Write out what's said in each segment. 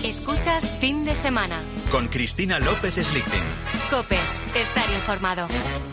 Escuchas Fin de Semana. Con Cristina López Slichting. COPE. Estar informado.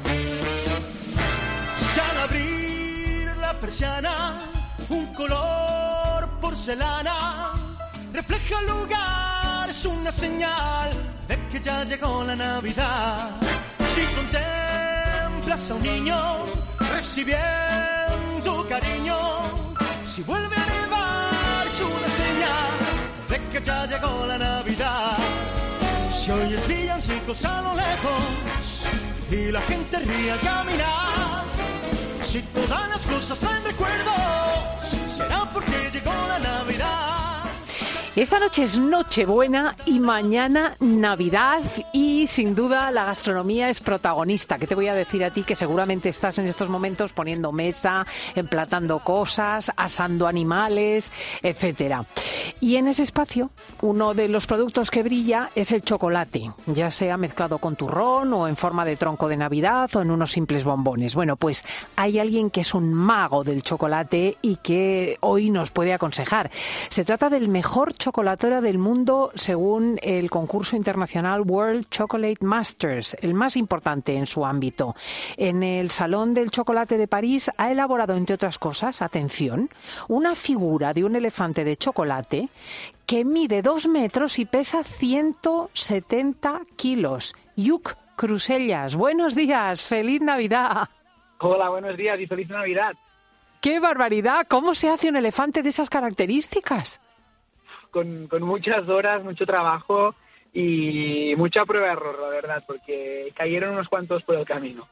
Al abrir la persiana, un color porcelana refleja el lugar, es una señal de que ya llegó la Navidad. Si contemplas a un niño recibiendo cariño, si vuelve a nevar, es una señal de que ya llegó la Navidad. Si oyes villancicos a lo lejos y la gente ríe al caminar, si todas las cosas traen recuerdos, será porque llegó la Navidad. Esta noche es Nochebuena y mañana Navidad y sin duda la gastronomía es protagonista. ¿Qué te voy a decir a ti que seguramente estás en estos momentos poniendo mesa, emplatando cosas, asando animales, etcétera? Y en ese espacio uno de los productos que brilla es el chocolate, ya sea mezclado con turrón o en forma de tronco de Navidad o en unos simples bombones. Bueno, pues hay alguien que es un mago del chocolate y que hoy nos puede aconsejar. Se trata del mejor chocolatero del mundo según el concurso internacional World Chocolate Masters, el más importante en su ámbito. En el Salón del Chocolate de París ha elaborado, entre otras cosas, atención, una figura de un elefante de chocolate que mide 2 metros y pesa 170 kilos. Lluc Crusellas, buenos días, feliz Navidad. Hola, buenos días y feliz Navidad. ¡Qué barbaridad! ¿Cómo se hace un elefante de esas características? Con muchas horas, mucho trabajo y mucha prueba-error, la verdad, porque cayeron unos cuantos por el camino.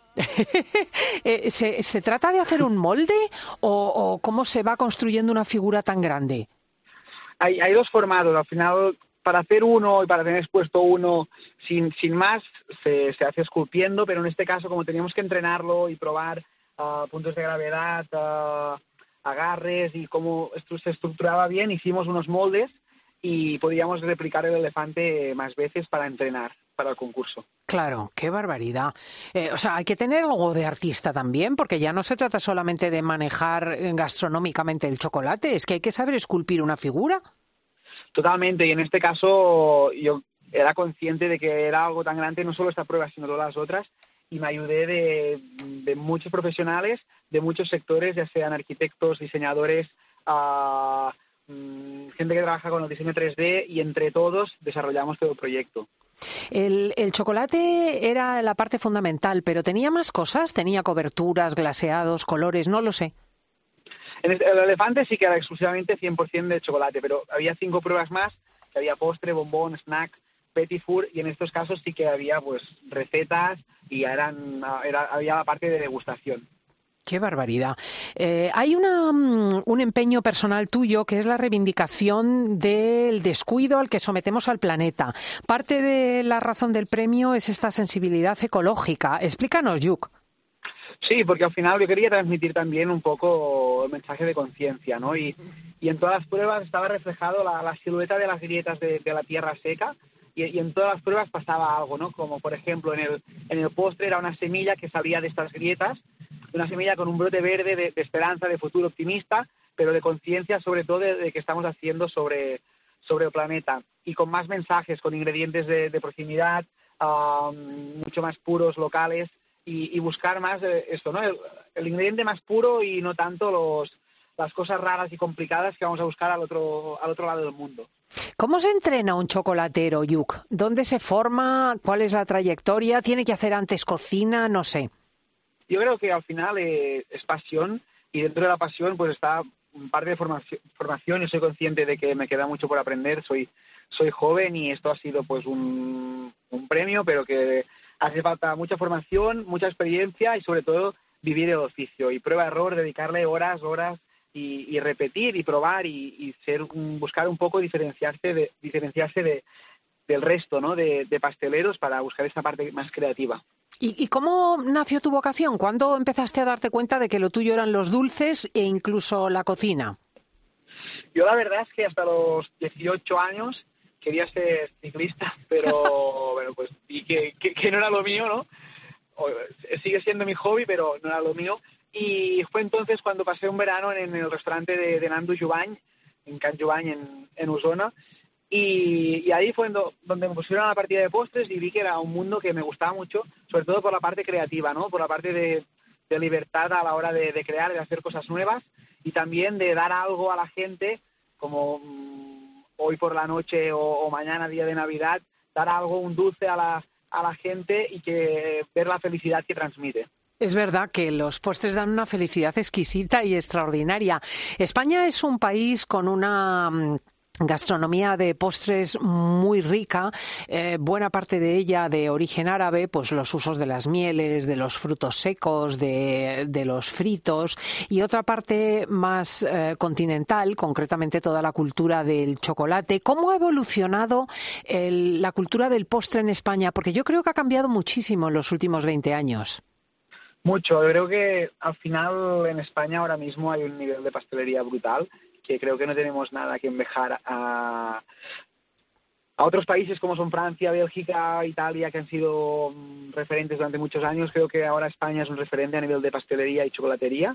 ¿Se trata de hacer un molde o cómo se va construyendo una figura tan grande? Hay dos formatos. Al final, para hacer uno y para tener expuesto uno sin más, se hace esculpiendo, pero en este caso, como teníamos que entrenarlo y probar puntos de gravedad, agarres y cómo esto se estructuraba bien, hicimos unos moldes y podíamos replicar el elefante más veces para entrenar para el concurso. Claro, qué barbaridad. O sea, hay que tener algo de artista también, porque ya no se trata solamente de manejar gastronómicamente el chocolate, es que hay que saber esculpir una figura. Totalmente, y en este caso yo era consciente de que era algo tan grande, no solo esta prueba, sino todas las otras, y me ayudé de muchos profesionales, de muchos sectores, ya sean arquitectos, diseñadores, gente que trabaja con el diseño 3D, y entre todos desarrollamos todo el proyecto. El chocolate era la parte fundamental, pero ¿tenía más cosas? ¿Tenía coberturas, glaseados, colores? No lo sé. El elefante sí que era exclusivamente 100% de chocolate, pero había 5 pruebas más, que había postre, bombón, snack, petit four, y en estos casos sí que había pues recetas y había la parte de degustación. ¡Qué barbaridad! Hay un empeño personal tuyo que es la reivindicación del descuido al que sometemos al planeta. Parte de la razón del premio es esta sensibilidad ecológica. Explícanos, Lluc. Sí, porque al final yo quería transmitir también un poco el mensaje de conciencia, ¿no? Y en todas las pruebas estaba reflejado la silueta de las grietas de la tierra seca, y en todas las pruebas pasaba algo, ¿no? Como por ejemplo en el postre era una semilla que salía de estas grietas, una semilla con un brote verde de esperanza, de futuro optimista, pero de conciencia sobre todo de que estamos haciendo sobre el planeta, y con más mensajes, con ingredientes de proximidad, mucho más puros, locales, y buscar más esto, ¿no? El ingrediente más puro y no tanto las cosas raras y complicadas que vamos a buscar al otro lado del mundo. ¿Cómo se entrena un chocolatero, Lluc? ¿Dónde se forma? ¿Cuál es la trayectoria? ¿Tiene que hacer antes cocina? No sé. Yo creo que al final es pasión, y dentro de la pasión pues está parte de formación. Yo soy consciente de que me queda mucho por aprender, soy joven y esto ha sido pues un premio, pero que hace falta mucha formación, mucha experiencia y sobre todo vivir el oficio y prueba-error, dedicarle horas y repetir y probar y buscar un poco diferenciarse del resto, ¿no? de pasteleros, para buscar esa parte más creativa. ¿Y cómo nació tu vocación? ¿Cuándo empezaste a darte cuenta de que lo tuyo eran los dulces e incluso la cocina? Yo la verdad es que hasta los 18 años quería ser ciclista, pero bueno, pues y que no era lo mío, ¿no? Sigue siendo mi hobby, pero no era lo mío. Y fue entonces cuando pasé un verano en el restaurante de Nando Jubany, en Can Jubany, en Osona, Y ahí fue donde me pusieron a la partida de postres y vi que era un mundo que me gustaba mucho, sobre todo por la parte creativa, ¿no? Por la parte de libertad a la hora de crear, de hacer cosas nuevas y también de dar algo a la gente, como hoy por la noche o mañana, día de Navidad, dar algo, un dulce a la gente y que ver la felicidad que transmite. Es verdad que los postres dan una felicidad exquisita y extraordinaria. España es un país con una gastronomía de postres muy rica, buena parte de ella de origen árabe, pues los usos de las mieles, de los frutos secos, de los fritos, y otra parte más continental, concretamente toda la cultura del chocolate. ¿Cómo ha evolucionado la cultura del postre en España? Porque yo creo que ha cambiado muchísimo en los últimos 20 años. Mucho. Yo creo que al final en España ahora mismo hay un nivel de pastelería brutal, que creo que no tenemos nada que envejar a otros países como son Francia, Bélgica, Italia, que han sido referentes durante muchos años. Creo que ahora España es un referente a nivel de pastelería y chocolatería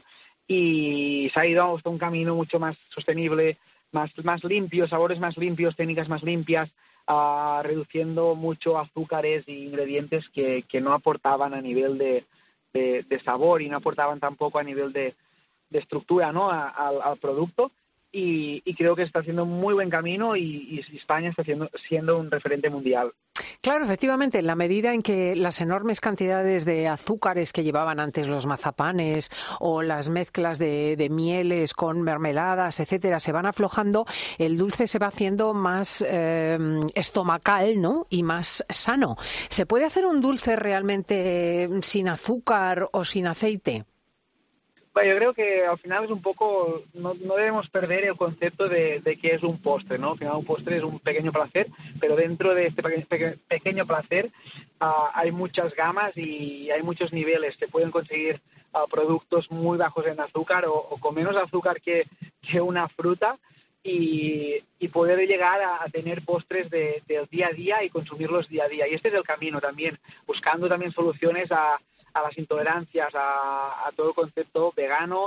y se ha ido hasta un camino mucho más sostenible, más limpio, sabores más limpios, técnicas más limpias, reduciendo mucho azúcares e ingredientes que no aportaban a nivel de sabor y no aportaban tampoco a nivel de estructura, ¿no? al producto. Y creo que está haciendo un muy buen camino y España está siendo un referente mundial. Claro, efectivamente, en la medida en que las enormes cantidades de azúcares que llevaban antes los mazapanes o las mezclas de mieles con mermeladas, etcétera, se van aflojando, el dulce se va haciendo más estomacal, ¿no? Y más sano. ¿Se puede hacer un dulce realmente sin azúcar o sin aceite? Bueno, yo creo que al final es un poco, no debemos perder el concepto de qué es un postre, ¿no? Al final un postre es un pequeño placer, pero dentro de este pequeño placer hay muchas gamas y hay muchos niveles. Se pueden conseguir productos muy bajos en azúcar o con menos azúcar que una fruta y poder llegar a tener postres del día a día y consumirlos día a día. Y este es el camino también, buscando también soluciones a las intolerancias, a todo el concepto vegano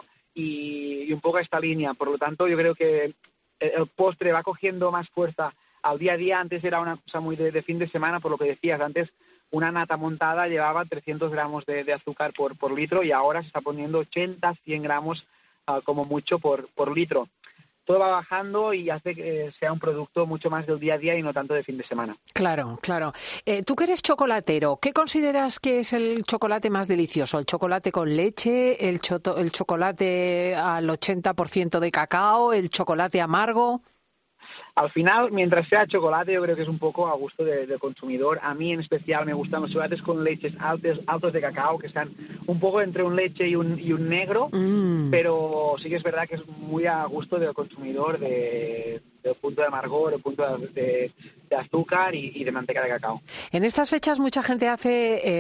y un poco a esta línea. Por lo tanto, yo creo que el postre va cogiendo más fuerza al día a día. Antes era una cosa muy de fin de semana, por lo que decías. Antes una nata montada llevaba 300 gramos de azúcar por litro y ahora se está poniendo 80, 100 gramos como mucho por litro. Todo va bajando y hace que sea un producto mucho más del día a día y no tanto de fin de semana. Claro, claro. Tú que eres chocolatero, ¿qué consideras que es el chocolate más delicioso? ¿El chocolate con leche, el chocolate al 80% de cacao, el chocolate amargo? Al final, mientras sea chocolate, yo creo que es un poco a gusto del consumidor. A mí en especial me gustan los chocolates con leches altos de cacao, que están un poco entre un leche y un negro, pero sí que es verdad que es muy a gusto del consumidor, del punto de amargor, del punto de azúcar y de manteca de cacao. En estas fechas mucha gente hace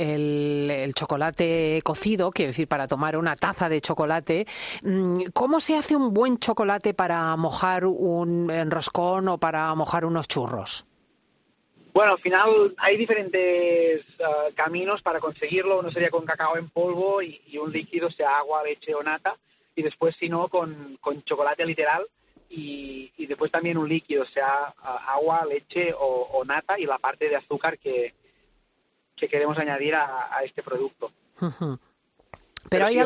el chocolate cocido, quiero decir, para tomar una taza de chocolate. ¿Cómo se hace un buen chocolate para mojar un roscón o para mojar unos churros? Bueno, al final hay diferentes caminos para conseguirlo. Uno sería con cacao en polvo y un líquido, sea agua, leche o nata. Y después, si no, con chocolate literal. Y después también un líquido, sea agua, leche o nata y la parte de azúcar que queremos añadir a este producto. Uh-huh. Pero ¿hay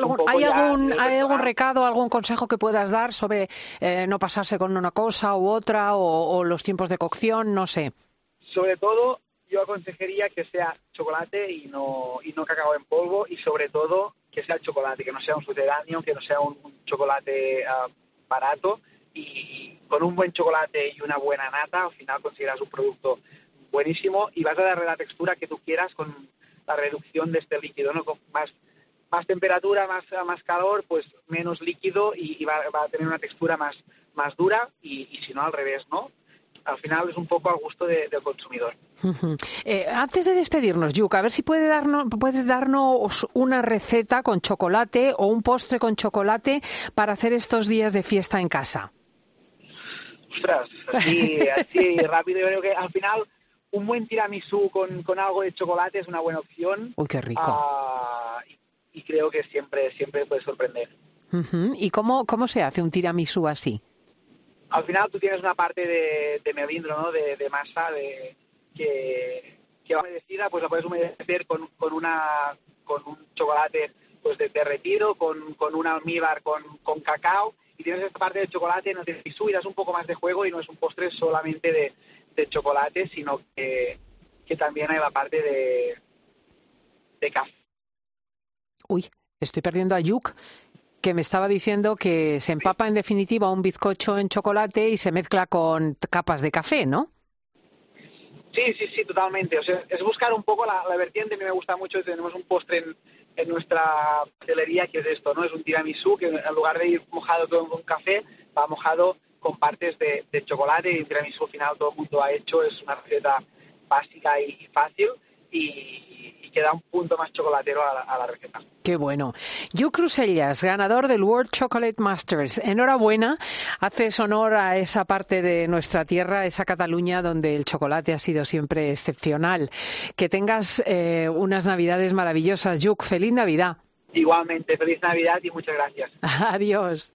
algún recado, algún consejo que puedas dar sobre no pasarse con una cosa u otra o los tiempos de cocción? No sé. Sobre todo, yo aconsejaría que sea chocolate y no cacao en polvo y sobre todo que sea el chocolate, que no sea un sucedáneo, que no sea un chocolate barato y con un buen chocolate y una buena nata al final conseguirás un producto buenísimo y vas a darle la textura que tú quieras con la reducción de este líquido, ¿no? Con más temperatura, más calor, pues menos líquido y va a tener una textura más dura y si no al revés, ¿no? Al final es un poco al gusto del consumidor. Uh-huh. Antes de despedirnos, Lluc, a ver si puedes darnos una receta con chocolate o un postre con chocolate para hacer estos días de fiesta en casa. Ostras, así rápido. Yo creo que al final un buen tiramisú con algo de chocolate es una buena opción. Uy, qué rico. Y creo que siempre puede sorprender. Uh-huh. ¿Y cómo se hace un tiramisú así? al final tú tienes una parte de melindro, ¿no? De masa que va humedecida, pues la puedes humedecer con un chocolate pues derretido, con un almíbar con cacao, y tienes esta parte de chocolate en el tiramisú y das un poco más de juego y no es un postre solamente de chocolate, sino que también hay la parte de café. Uy, estoy perdiendo a Yuk, que me estaba diciendo que se empapa en definitiva un bizcocho en chocolate y se mezcla con capas de café, ¿no? Sí, totalmente. O sea, es buscar un poco la vertiente. A mí me gusta mucho. Tenemos un postre en nuestra pastelería que es esto, ¿no? Es un tiramisú que en lugar de ir mojado todo con café, va mojado con partes de chocolate, y el tiramisú al final todo el mundo ha hecho. Es una receta básica y fácil y que da un punto más chocolatero a la receta. Qué bueno. Yuk Crusellas, ganador del World Chocolate Masters. Enhorabuena, haces honor a esa parte de nuestra tierra, esa Cataluña donde el chocolate ha sido siempre excepcional. Que tengas unas Navidades maravillosas, Yuk. ¡Feliz Navidad! Igualmente, feliz Navidad y muchas gracias. Adiós.